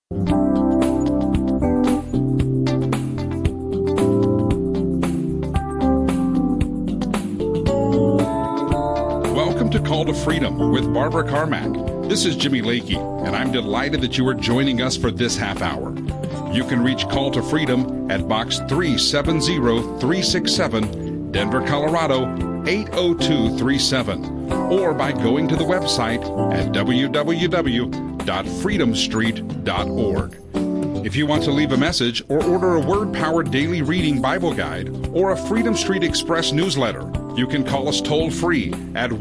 Welcome to Call to Freedom with Barbara Carmack. This is Jimmy Lakey, and I'm delighted that you are joining us for this half hour. You can reach Call to Freedom at Box 370367, Denver, Colorado 80237, or by going to the website at www.freedomstreet.org. If you want to leave a message or order a Word-Powered Daily Reading Bible Guide or a Freedom Street Express newsletter, you can call us toll-free at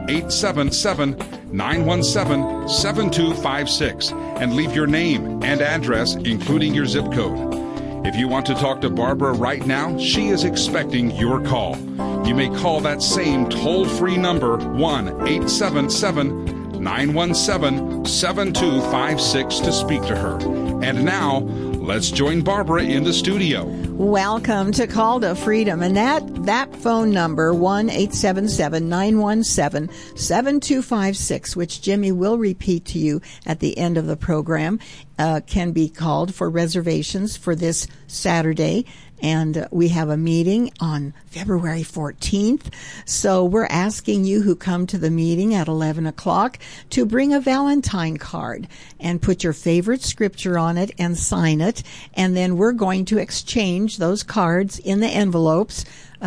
1-877-917-7256 and leave your name and address, including your zip code. If you want to talk to Barbara right now, she is expecting your call. You may call that same toll-free number, 1-877-917-7256, to speak to her. And now, let's join Barbara in the studio. Welcome to Call to Freedom. And that phone number, 1-877-917-7256, which Jimmy will repeat to you at the end of the program, can be called for reservations for this Saturday. And we have a meeting on February 14th. So we're asking you who come to the meeting at 11 o'clock to bring a Valentine card and put your favorite scripture on it and sign it. And then we're going to exchange those cards in the envelopes,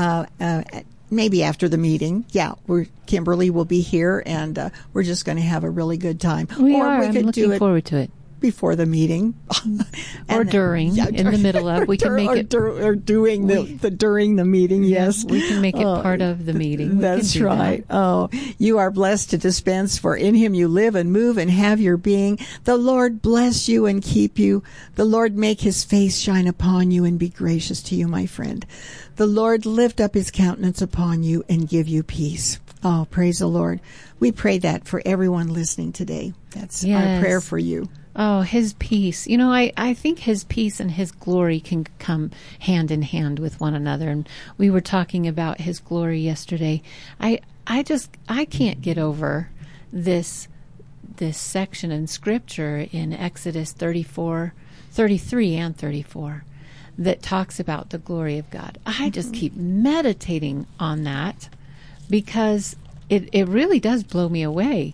maybe after the meeting. Yeah, Kimberly will be here, and we're just going to have a really good time. I'm looking forward to it. Before the meeting. Or during, in the middle of. We can make it. Or doing during the meeting, yes. We can make it part of the meeting. That's right. That. Oh, you are blessed to dispense, for in him you live and move and have your being. The Lord bless you and keep you. The Lord make his face shine upon you and be gracious to you, my friend. The Lord lift up his countenance upon you and give you peace. Oh, praise the Lord. We pray that for everyone listening today. That's our prayer for you. Oh, his peace. You know, I think his peace and his glory can come hand in hand with one another. And we were talking about his glory yesterday. I can't get over this section in Scripture in Exodus 33 and 34 that talks about the glory of God. I just keep meditating on that because it really does blow me away.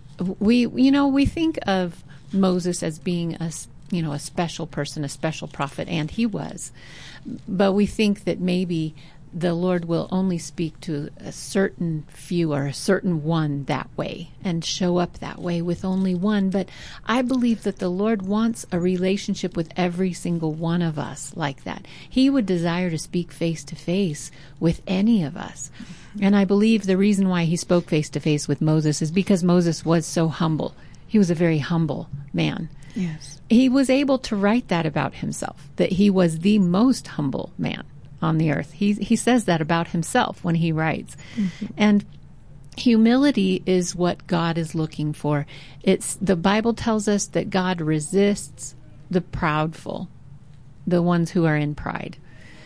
We think of Moses as being a special person, a special prophet, and he was. But we think that maybe the Lord will only speak to a certain few or a certain one that way and show up that way with only one. But I believe that the Lord wants a relationship with every single one of us like that. He would desire to speak face to face with any of us. And I believe the reason why he spoke face to face with Moses is because Moses was so humble. He was a very humble man. Yes. He was able to write that about himself, that he was the most humble man on the earth. He says that about himself when he writes. Mm-hmm. And humility is what God is looking for. The Bible tells us that God resists the proudful, the ones who are in pride.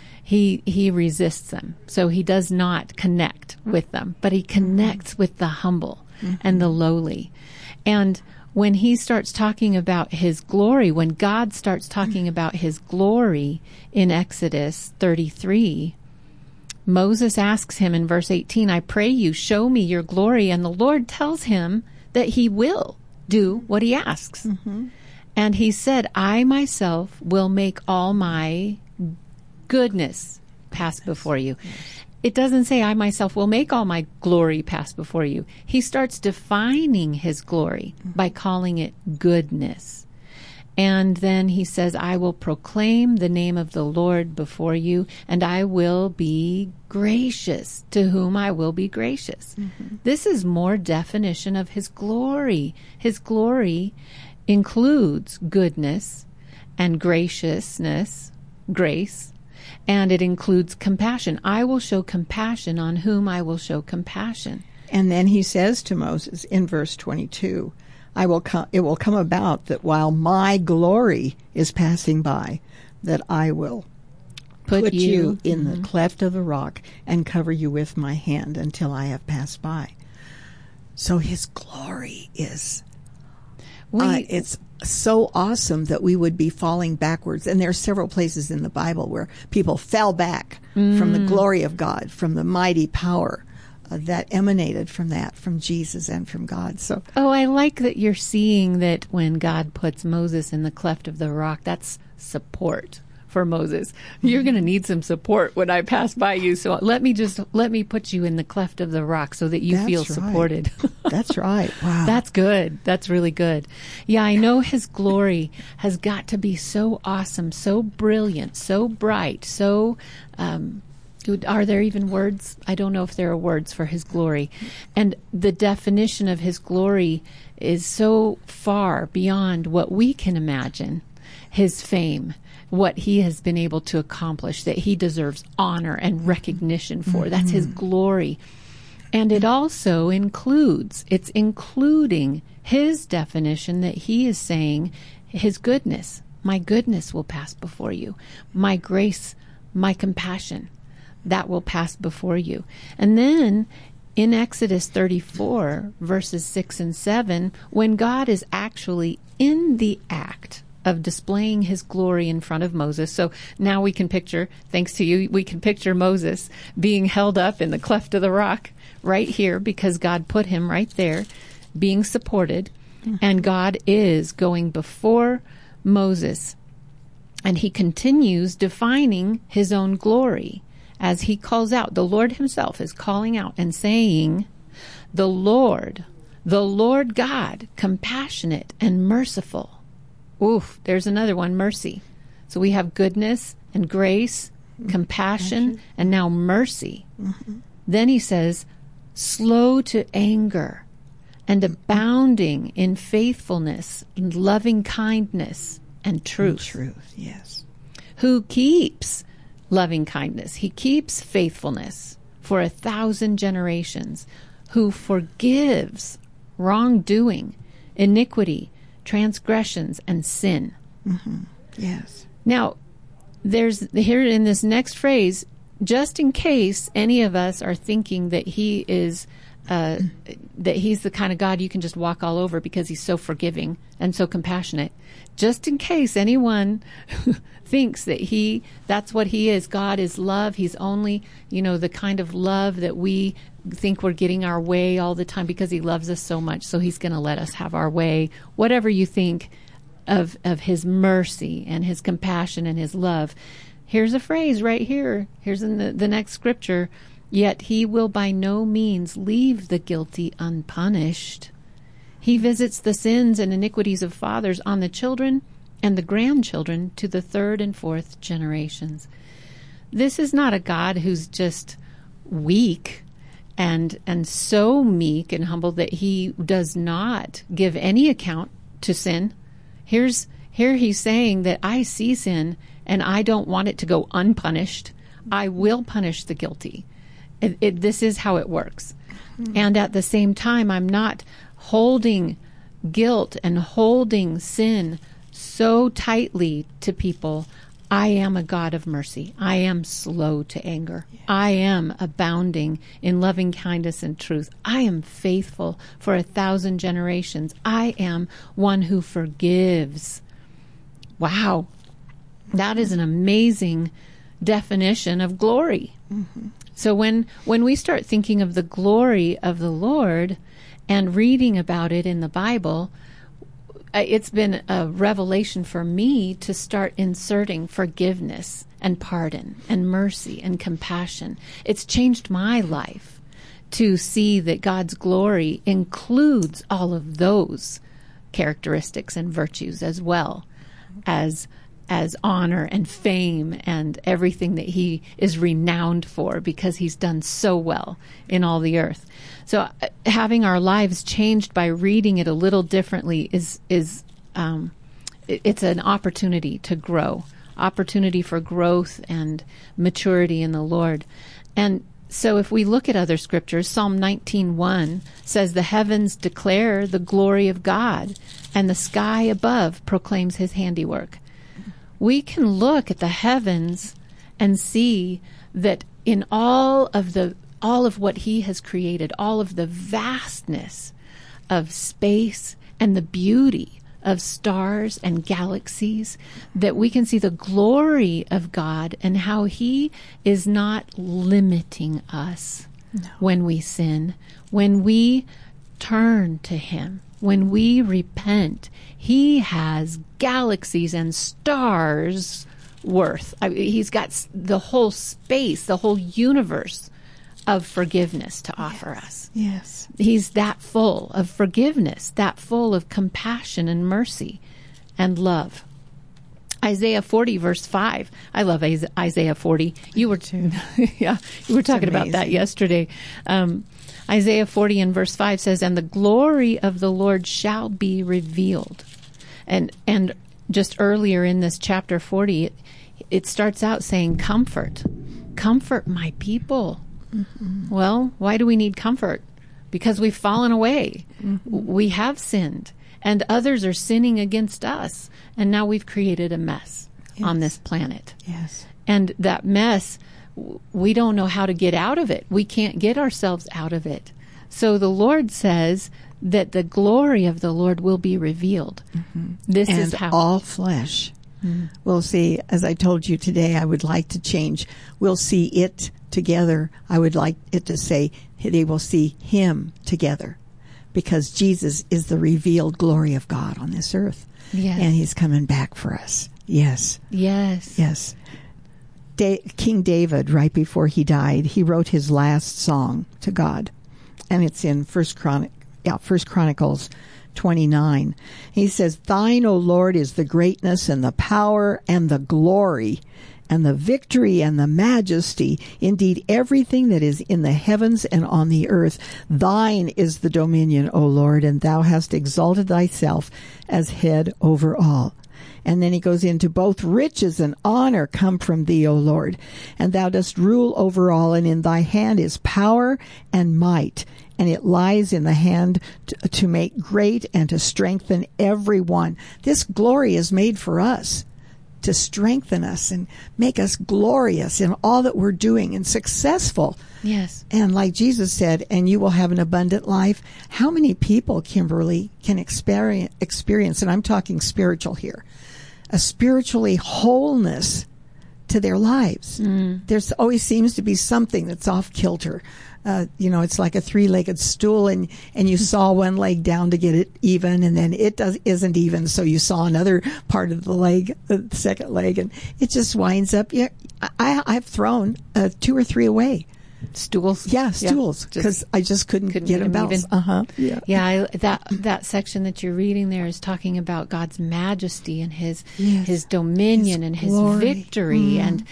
He resists them. So he does not connect with them, but he connects with the humble and the lowly. And when he starts talking about his glory, when God starts talking about his glory in Exodus 33, Moses asks him in verse 18, I pray you, show me your glory. And the Lord tells him that he will do what he asks. Mm-hmm. And he said, I myself will make all my goodness pass before you. Yes. It doesn't say, I myself will make all my glory pass before you. He starts defining his glory by calling it goodness. And then he says, I will proclaim the name of the Lord before you, and I will be gracious to whom I will be gracious. Mm-hmm. This is more definition of his glory. His glory includes goodness and graciousness, grace, and it includes compassion. I will show compassion on whom I will show compassion. And then he says to Moses in verse 22, it will come about that while my glory is passing by, that I will put you in the cleft of the rock and cover you with my hand until I have passed by. So his glory is, it's so awesome that we would be falling backwards. And there are several places in the Bible where people fell back from the glory of God, from the mighty power that emanated from Jesus and from God. So, I like that you're seeing that when God puts Moses in the cleft of the rock, that's support for Moses. You're going to need some support when I pass by you. So let me put you in the cleft of the rock so that you feel supported. That's right. Wow. That's good. That's really good. Yeah, I know his glory has got to be so awesome, so brilliant, so bright, so, are there even words? I don't know if there are words for his glory. And the definition of his glory is so far beyond what we can imagine. His fame, what he has been able to accomplish, that he deserves honor and recognition for. That's his glory. And it also it's including his definition that he is saying his goodness. My goodness will pass before you. My grace, my compassion, that will pass before you. And then in Exodus 34, verses 6 and 7, when God is actually in the act of displaying his glory in front of Moses. So now we can picture, thanks to you, we can picture Moses being held up in the cleft of the rock right here because God put him right there, being supported. And God is going before Moses. And he continues defining his own glory as he calls out. The Lord himself is calling out and saying, the Lord God, compassionate and merciful. Oof, there's another one, mercy. So we have goodness and grace, compassion, and now mercy. Then he says, slow to anger and abounding in faithfulness and loving kindness and truth. Truth, yes. Who keeps loving kindness. He keeps faithfulness for 1,000 generations. Who forgives wrongdoing, iniquity, transgressions, and sin. Yes. Now, there's here in this next phrase, just in case any of us are thinking that he is that he's the kind of God you can just walk all over because he's so forgiving and so compassionate. Just in case anyone thinks that that's what he is. God is love. He's only, the kind of love that we think we're getting our way all the time because he loves us so much. So he's going to let us have our way. Whatever you think of his mercy and his compassion and his love. Here's a phrase right here. Here's in the next scripture. Yet he will by no means leave the guilty unpunished. He visits the sins and iniquities of fathers on the children and the grandchildren to the 3rd and 4th generations. This is not a God who's just weak and so meek and humble that he does not give any account to sin. Here he's saying that I see sin and I don't want it to go unpunished. I will punish the guilty. This is how it works. And at the same time, I'm not holding guilt and holding sin so tightly to people. I am a God of mercy. I am slow to anger. I am abounding in loving kindness and truth. I am faithful for 1,000 generations. I am one who forgives. Wow. That is an amazing definition of glory. So when we start thinking of the glory of the Lord and reading about it in the Bible, it's been a revelation for me to start inserting forgiveness and pardon and mercy and compassion. It's changed my life to see that God's glory includes all of those characteristics and virtues as well as honor and fame and everything that he is renowned for because he's done so well in all the earth. So having our lives changed by reading it a little differently it's an opportunity to grow, opportunity for growth and maturity in the Lord. And so if we look at other scriptures, Psalm 19:1 says, the heavens declare the glory of God and the sky above proclaims his handiwork. We can look at the heavens and see that in all of what he has created, all of the vastness of space and the beauty of stars and galaxies, that we can see the glory of God and how He is not limiting us when we sin. When we turn to Him, when we repent, He has galaxies and stars worth. He's got the whole space, the whole universe of forgiveness to offer us. Yes. He's that full of forgiveness, that full of compassion and mercy and love. Isaiah 40 verse 5. I love Isaiah 40. You were too. Yeah, you were talking about that yesterday. Isaiah 40 and verse 5 says, "And the glory of the Lord shall be revealed." And just earlier in this chapter 40, it starts out saying, "Comfort my people." Mm-hmm. Well, why do we need comfort? Because we've fallen away. Mm-hmm. We have sinned, and others are sinning against us. And now we've created a mess on this planet. Yes. And that mess, we don't know how to get out of it. We can't get ourselves out of it. So the Lord says that the glory of the Lord will be revealed. Mm-hmm. This and is how all flesh will see. As I told you today, I would like to change. We'll see it together. I would like it to say they will see Him together, because Jesus is the revealed glory of God on this earth. Yes. And He's coming back for us. Yes. Yes. Yes. King David, right before he died, he wrote his last song to God. And it's in First Chronicles 29. He says, "Thine, O Lord, is the greatness and the power and the glory and the victory and the majesty. Indeed, everything that is in the heavens and on the earth, thine is the dominion, O Lord, and thou hast exalted thyself as head over all." And then he goes into, "Both riches and honor come from thee, O Lord, and thou dost rule over all, and in thy hand is power and might, and it lies in the hand to make great and to strengthen every one." This glory is made for us, to strengthen us and make us glorious in all that we're doing and successful. Yes. And like Jesus said, "And you will have an abundant life." How many people, Kimberly, can experience, and I'm talking spiritual here, a spiritually wholeness to their lives? There's always seems to be something that's off kilter. It's like a three-legged stool, and you saw one leg down to get it even, and then isn't even, so you saw another part of the leg, the second leg, and it just winds up. Yeah, I've thrown 2 or 3 away. Stools? Yeah, stools, because I just couldn't get them balanced. Yeah, that section that you're reading there is talking about God's majesty and His dominion and His victory and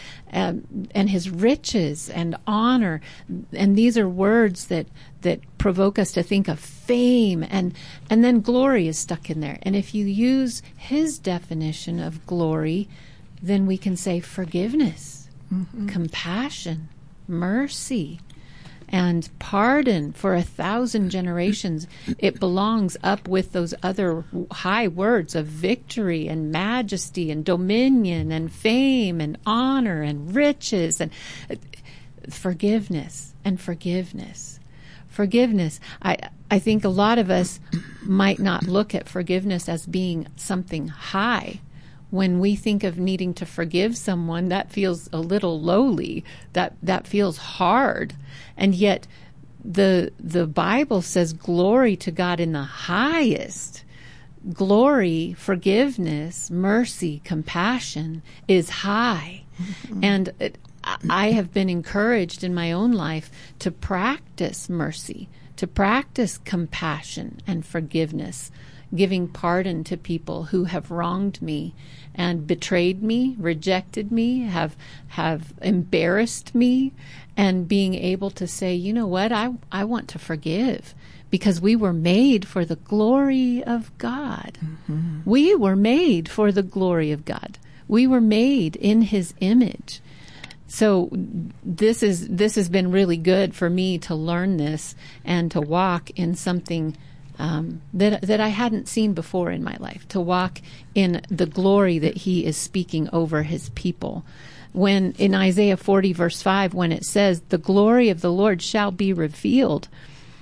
His riches and honor. And these are words that provoke us to think of fame, and then glory is stuck in there. And if you use His definition of glory, then we can say forgiveness, compassion, mercy, and pardon for 1,000 generations. It belongs up with those other high words of victory and majesty and dominion and fame and honor and riches and forgiveness and forgiveness. Forgiveness. I think a lot of us might not look at forgiveness as being something high. When we think of needing to forgive someone, that feels a little lowly. That feels hard. And yet the Bible says glory to God in the highest. Glory, forgiveness, mercy, compassion is high. Mm-hmm. And I have been encouraged in my own life to practice mercy, to practice compassion and forgiveness, giving pardon to people who have wronged me and betrayed me, rejected me, have embarrassed me, and being able to say, you know what, I want to forgive, because we were made for the glory of God. Mm-hmm. We were made for the glory of God. We were made in His image. So this has been really good for me to learn this and to walk in something that I hadn't seen before in my life, to walk in the glory that He is speaking over His people. When in Isaiah 40 verse 5, when it says, "The glory of the Lord shall be revealed,"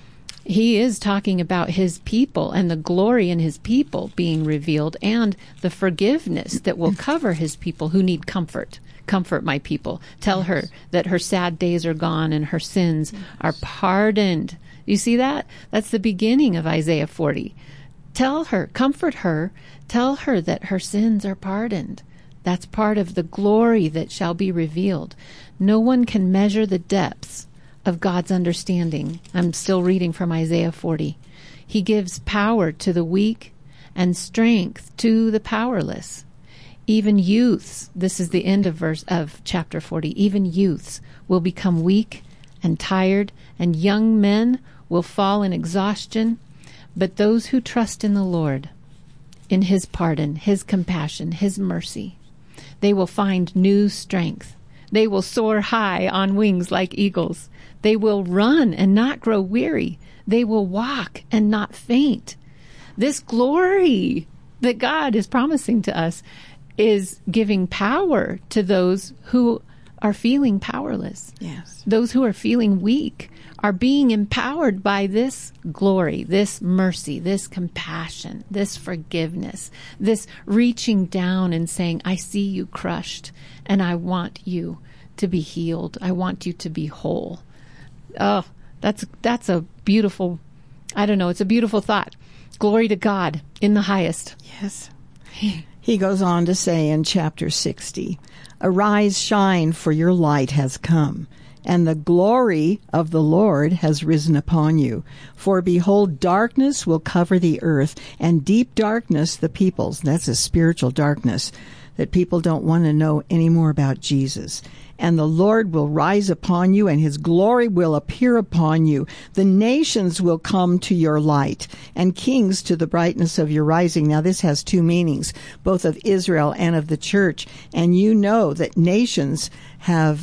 He is talking about his people and the glory in his people being revealed and the forgiveness that will cover his people who need comfort. Comfort my people. Tell her that her sad days are gone and her sins are pardoned. You see that? That's the beginning of Isaiah 40. Tell her, comfort her, tell her that her sins are pardoned. That's part of the glory that shall be revealed. No one can measure the depths of God's understanding. I'm still reading from Isaiah 40. He gives power to the weak and strength to the powerless. Even youths, this is the end of chapter 40, even youths will become weak and tired, and young men will fall in exhaustion. But those who trust in the Lord, in his pardon, his compassion, his mercy, they will find new strength. They will soar high on wings like eagles. They will run and not grow weary. They will walk and not faint. This glory that God is promising to us is giving power to those who are feeling powerless. Yes. Those who are feeling weak are being empowered by this glory, this mercy, this compassion, this forgiveness, this reaching down and saying, I see you crushed and I want you to be healed. I want you to be whole. Oh, that's a beautiful, it's a beautiful thought. Glory to God in the highest. Yes. He goes on to say in chapter 60, Arise, shine, for your light has come, and the glory of the Lord has risen upon you. For behold, darkness will cover the earth, and deep darkness the peoples. That's a spiritual darkness, that people don't want to know any more about Jesus. And the Lord will rise upon you, and his glory will appear upon you. The nations will come to your light, and kings to the brightness of your rising. Now, this has two meanings, both of Israel and of the church. And you know that nations have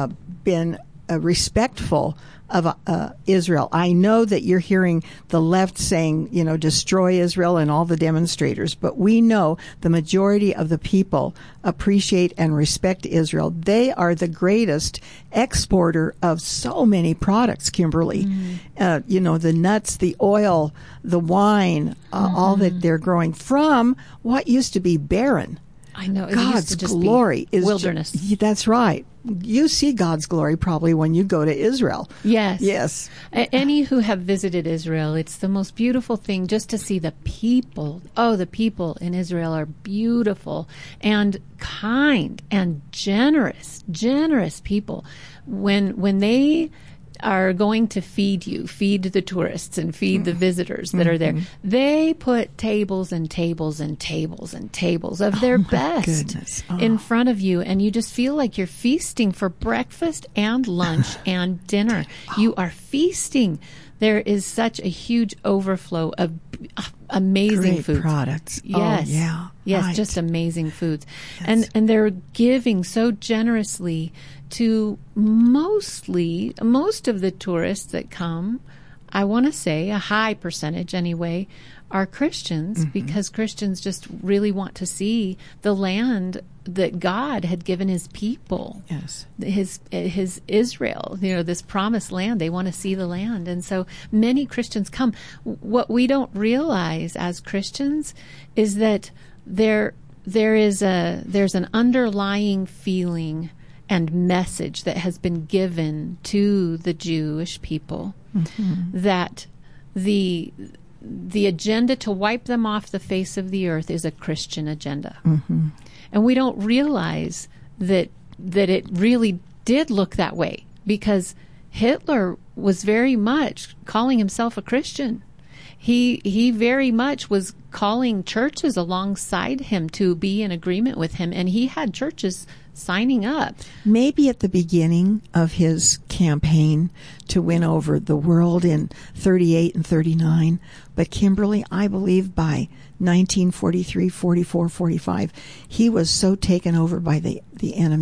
been respectful of Israel. I know that you're hearing the left saying, destroy Israel and all the demonstrators, but we know the majority of the people appreciate and respect Israel. They are the greatest exporter of so many products, Kimberly. The nuts, the oil, the wine, all that they're growing from what used to be barren. I know. God's glory is wilderness. That's right. You see God's glory probably when you go to Israel. Yes. Yes. Any who have visited Israel, it's the most beautiful thing just to see the people. Oh, the people in Israel are beautiful and kind and generous people. When they are going to feed the tourists and feed the visitors that are there. They put tables and tables and tables and tables of their best in front of you, and you just feel like you're feasting for breakfast and lunch and dinner. You are feasting. There is such a huge overflow of amazing great foods. Products. Yes. Oh, yeah. Yes, right. just amazing foods. Yes. And they're giving so generously to most of the tourists that come. I want to say a high percentage anyway are Christians, because Christians just really want to see the land that God had given his people. Yes. His Israel, this promised land. They want to see the land. And so many Christians come. What we don't realize as Christians is that there's an underlying feeling and message that has been given to the Jewish people that the agenda to wipe them off the face of the earth is a Christian agenda. And we don't realize that it really did look that way, because Hitler was very much calling himself a Christian. He very much was calling churches alongside him to be in agreement with him, and he had churches signing up. Maybe at the beginning of his campaign to win over the world in 38 and 39, but Kimberly, I believe by 1943, 44, 45, he was so taken over by the enemy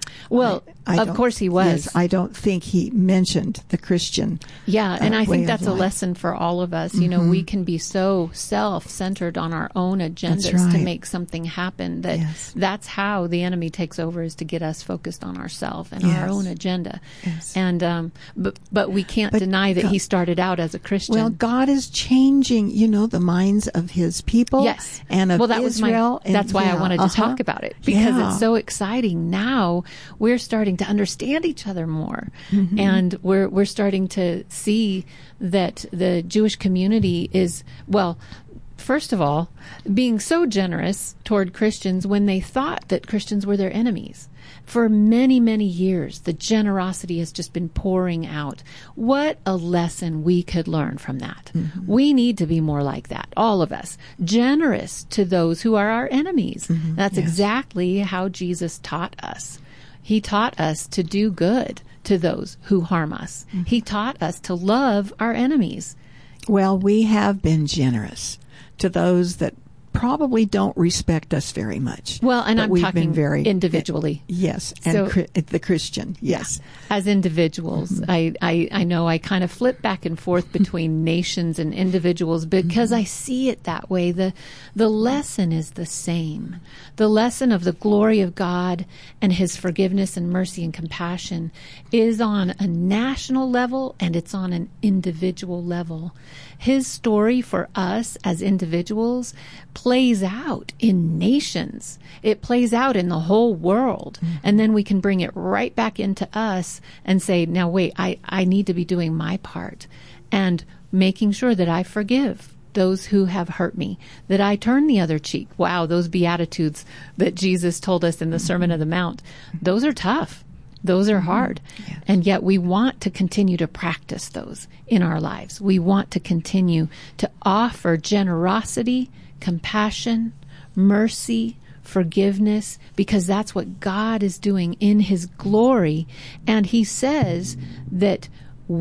Well, of don't- course he was. Yes, I don't think he mentioned the Christian. Yeah, and I way think of that's a life. lesson for all of us. You know, we can be so self-centered on our own agendas That's right. to make something happen that Yes. that's how the enemy takes over, is to get us focused on ourselves and Yes. our own agenda. Yes. And but we can't deny that he started out as a Christian. Well, God is changing, the minds of His people. Yes. And of well, that Israel. was that's why I wanted to talk about it, because Yeah. it's so exciting. Now we're starting to understand each other more, and we're starting to see that the Jewish community is, well, first of all, being so generous toward Christians when they thought that Christians were their enemies. For many, many years, the generosity has just been pouring out. What a lesson we could learn from that. We need to be more like that, all of us. Generous to those who are our enemies. That's Yes. exactly how Jesus taught us. He taught us to do good to those who harm us. He taught us to love our enemies. Well, we have been generous to those that probably don't respect us very much. Well, and But I'm we've talking been very individually. Yes, and So- the Christian. Yes. As individuals, I know I kind of flip back and forth between nations and individuals because I see it that way. The lesson is the same. The lesson of the glory of God and His forgiveness and mercy and compassion is on a national level, and it's on an individual level. His story for us as individuals plays out in nations. It plays out in the whole world. And then we can bring it right back into us and say, now wait, I need to be doing my part and making sure that I forgive those who have hurt me, that I turn the other cheek. Wow, those Beatitudes that Jesus told us in the Sermon on the Mount, those are tough. Those are hard. Yes. And yet we want to continue to practice those in our lives. We want to continue to offer generosity, compassion, mercy, forgiveness, because that's what God is doing in His glory. And He says that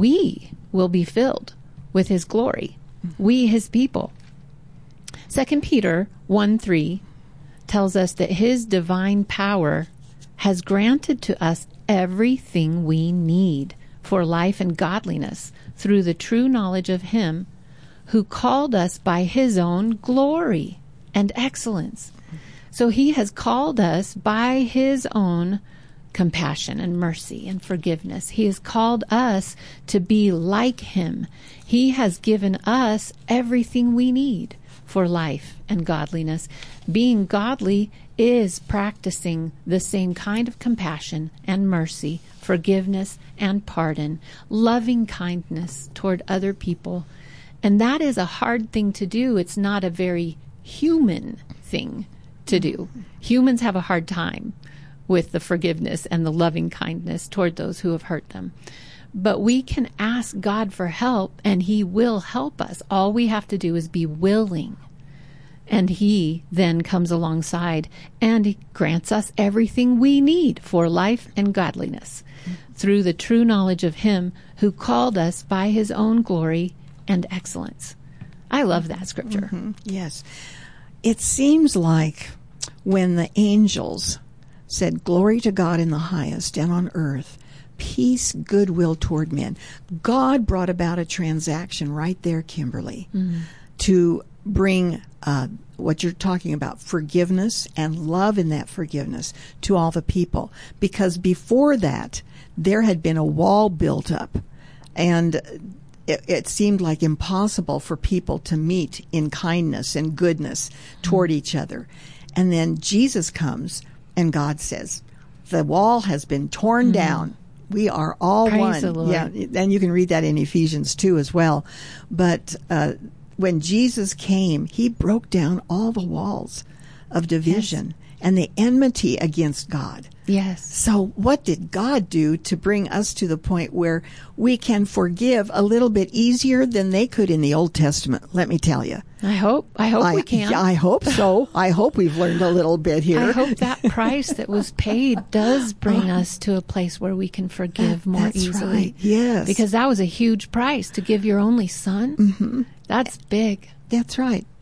we will be filled with His glory. We, His people. 2 Peter 1:3 tells us that His divine power has granted to us everything we need for life and godliness through the true knowledge of Him who called us by His own glory and excellence. So He has called us by His own compassion and mercy and forgiveness. He has called us to be like Him. He has given us everything we need for life and godliness. Being godly is practicing the same kind of compassion and mercy, forgiveness and pardon, loving kindness toward other people. And that is a hard thing to do. It's not a very human thing to do. Humans have a hard time with the forgiveness and the loving kindness toward those who have hurt them. But we can ask God for help, and He will help us. All we have to do is be willing. And He then comes alongside and He grants us everything we need for life and godliness through the true knowledge of Him who called us by His own glory and excellence. I love that scripture. Yes. It seems like when the angels said, "Glory to God in the highest, and on earth, peace, goodwill toward men," God brought about a transaction right there, Kimberly, to bring what you're talking about, forgiveness and love in that forgiveness to all the people. Because before that, there had been a wall built up, and it seemed like impossible for people to meet in kindness and goodness toward each other. And then Jesus comes, and God says, the wall has been torn down. We are all Praise one. the Lord. Yeah, and you can read that in Ephesians 2 as well. But when Jesus came, He broke down all the walls of division and the enmity against God. Yes. So what did God do to bring us to the point where we can forgive a little bit easier than they could in the Old Testament? Let me tell you. I hope we can. I hope so. I hope we've learned a little bit here. I hope that price that was paid does bring us to a place where we can forgive more That's easily. right. Yes. Because that was a huge price to give your only son. That's big. That's right.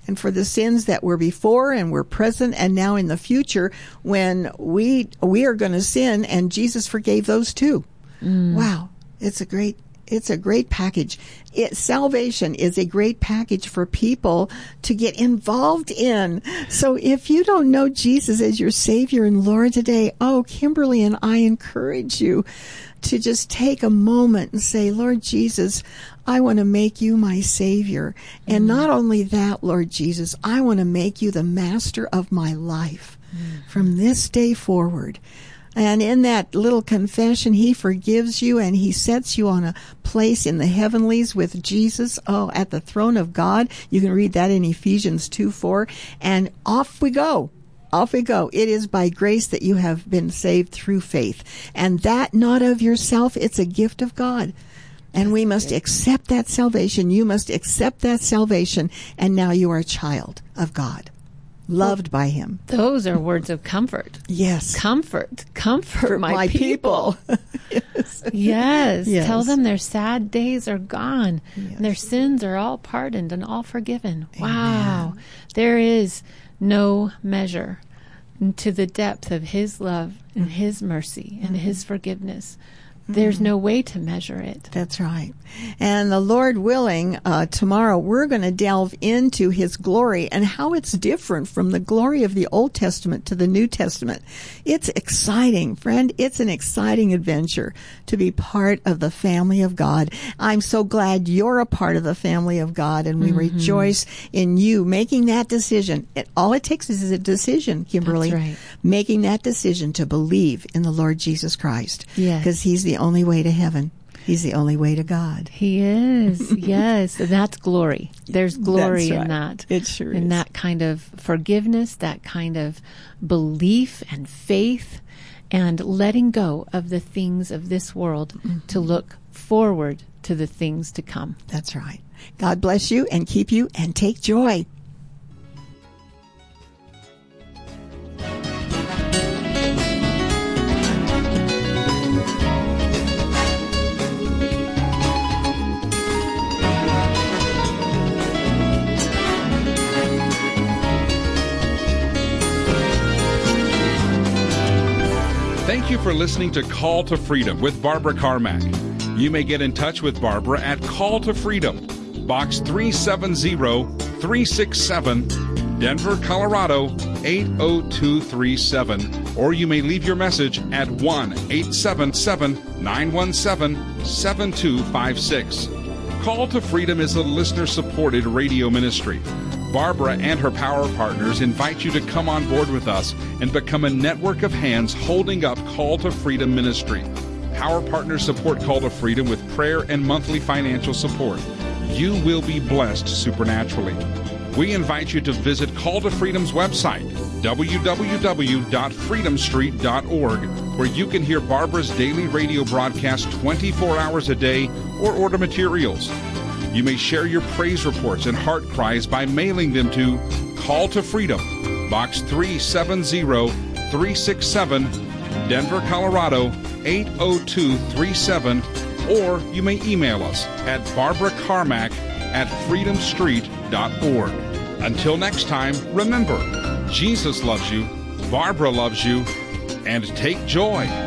and for the sins that were before and were present and now in the future when we are going to sin, and Jesus forgave those too. Wow. It's a great package. Salvation is a great package for people to get involved in. So if you don't know Jesus as your Savior and Lord today, Kimberly and I encourage you to just take a moment and say, Lord Jesus, I want to make you my Savior. And not only that, Lord Jesus, I want to make you the master of my life from this day forward. And in that little confession, he forgives you and he sets you on a place in the heavenlies with Jesus, at the throne of God. You can read that in Ephesians 2:4. And off we go. Off we go. It is by grace that you have been saved through faith. And that not of yourself, it's a gift of God. And we must accept that salvation. You must accept that salvation. And now you are a child of God, loved by him. Those are words of comfort. Yes. Comfort my people. Yes. Tell them their sad days are gone. Yes. And their sins are all pardoned and all forgiven. Amen. Wow. There is no measure to the depth of his love and his mercy and his forgiveness. There's no way to measure it. That's right. And the Lord willing, tomorrow we're going to delve into his glory and how it's different from the glory of the Old Testament to the New Testament. It's exciting, friend. It's an exciting adventure to be part of the family of God. I'm so glad you're a part of the family of God, and we rejoice in you making that decision. All it takes is a decision, Kimberly. That's right. Making that decision to believe in the Lord Jesus Christ. Yes. Because he's the only way to heaven. He's the only way to God. He is. Yes. And that's glory. There's glory in that. It sure is. In that kind of forgiveness, that kind of belief and faith, and letting go of the things of this world to look forward to the things to come. That's right. God bless you and keep you, and take joy. Thank you for listening to Call to Freedom with Barbara Carmack. You may get in touch with Barbara at Call to Freedom, Box 370-367, Denver, Colorado 80237, or you may leave your message at 1-877-917-7256. Call to Freedom is a listener-supported radio ministry. Barbara and her Power Partners invite you to come on board with us and become a network of hands holding up Call to Freedom ministry. Power Partners support Call to Freedom with prayer and monthly financial support. You will be blessed supernaturally. We invite you to visit Call to Freedom's website, www.freedomstreet.org, where you can hear Barbara's daily radio broadcast 24 hours a day or order materials. You may share your praise reports and heart cries by mailing them to Call to Freedom, Box 370-367, Denver, Colorado 80237, or you may email us at barbaracarmack@freedomstreet.org. Until next time, remember, Jesus loves you, Barbara loves you, and take joy.